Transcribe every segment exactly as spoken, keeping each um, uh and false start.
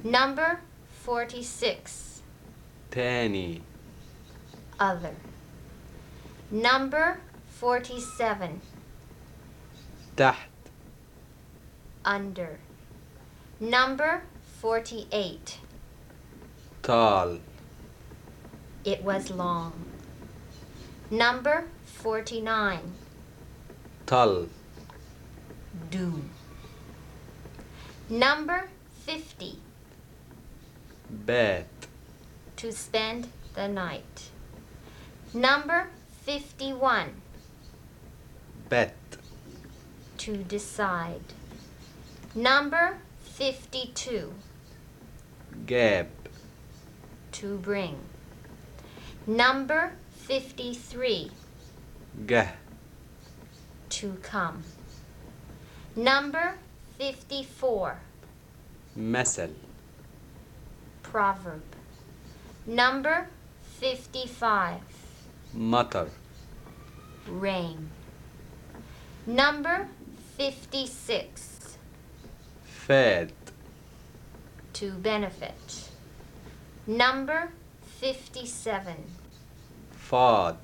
Number forty-six. تاني. Other. Number forty-seven. تحت. Under. Number forty-eight. طال. It was long. Number forty-nine. طل. Do. Number fifty. بات. To spend the night. Number fifty-one. بت. To decide. Number fifty-two. جاب. To bring. Number fifty-three. جه. To come. Number fifty-four. مثل. Proverb. Number fifty-five. مطر. Rain. Number fifty-six. فاد. To benefit. Number fifty-seven. فاض.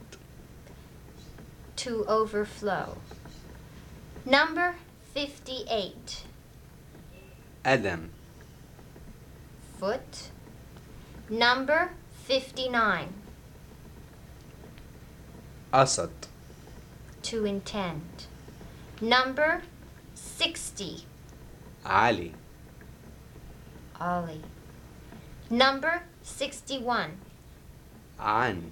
To overflow. Number fifty-eight. أدم. Foot. Number fifty-nine. أسد. To intend. Number sixty. علي. Ollie. Number sixty-one. عن.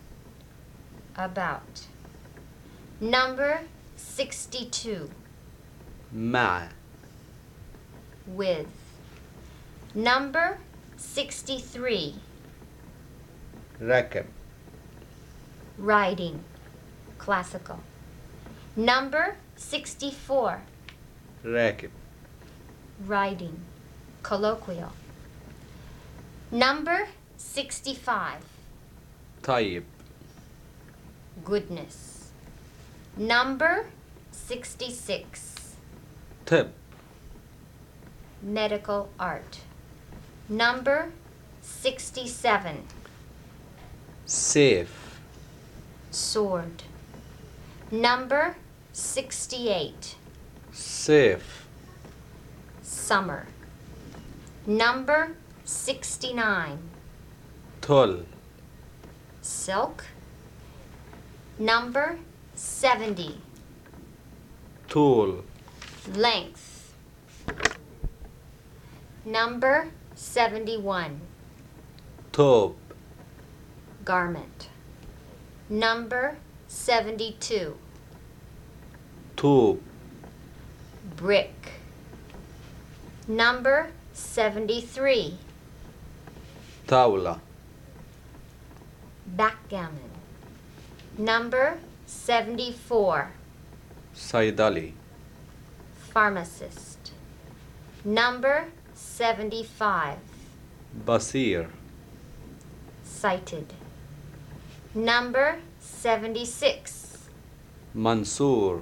About. Number sixty-two. مع. With. Number sixty-three. ركب. Riding. Classical. Number sixty-four. راكب. Riding. Colloquial. Number sixty-five. طيب. Goodness. Number sixty-six. طب. Medical art. Number sixty-seven. سيف. Sword. Number sixty-eight. سيف. Summer. Number sixty-nine. طل. Silk. Number seventy. طول. Length. Number seventy-one. توب. Garment. Number seventy-two. طوب. Brick. Number seventy-three. طاولة. Backgammon. Number seventy-four. صيدلي. Pharmacist. Number seventy-five. بصير. Sighted. Number seventy-six. منصور.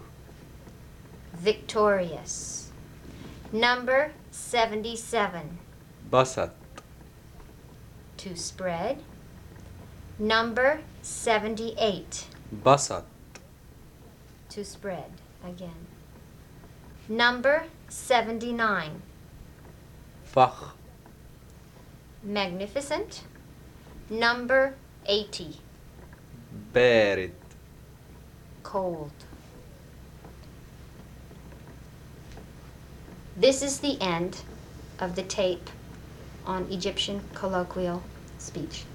Victorious. Number seventy-seven. بسط. To spread. Number seventy-eight. بسط. To spread again. Number seventy-nine. فخ. Magnificent. Number eighty. بارد. Cold. This is the end of the tape on Egyptian colloquial speech.